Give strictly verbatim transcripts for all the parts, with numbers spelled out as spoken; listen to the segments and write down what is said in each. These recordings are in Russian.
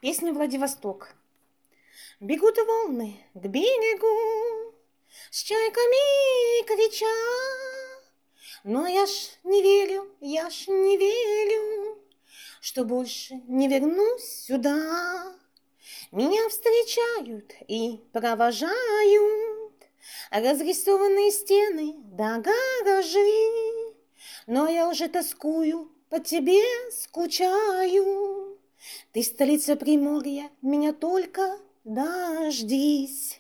Песня «Владивосток». Бегут волны к берегу, с чайками крича, но я ж не верю, я ж не верю, что больше не вернусь сюда. Меня встречают и провожают разрисованные стены да гаражи, но я уже тоскую, по тебе скучаю. Ты столица Приморья, меня только дождись.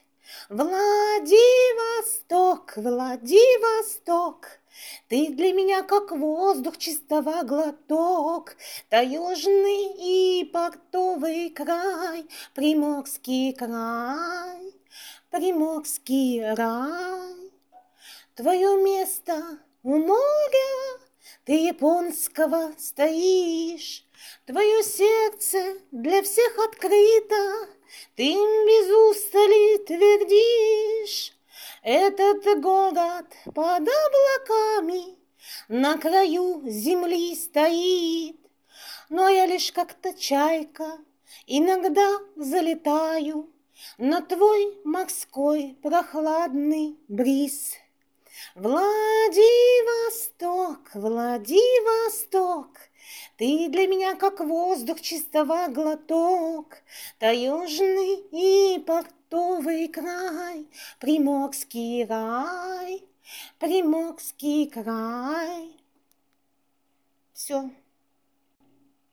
Владивосток, Владивосток, ты для меня как воздух чистого глоток. Таежный и портовый край, Приморский край, Приморский рай. Твое место у моря, ты японского стоишь, твое сердце для всех открыто, ты им без устали твердишь. Этот город под облаками на краю земли стоит, но я лишь как-то чайка иногда залетаю на твой морской прохладный бриз. Владивосток, Владивосток, ты для меня как воздух чистого глоток. Таежный и портовый край, Приморский рай, Приморский край. Все.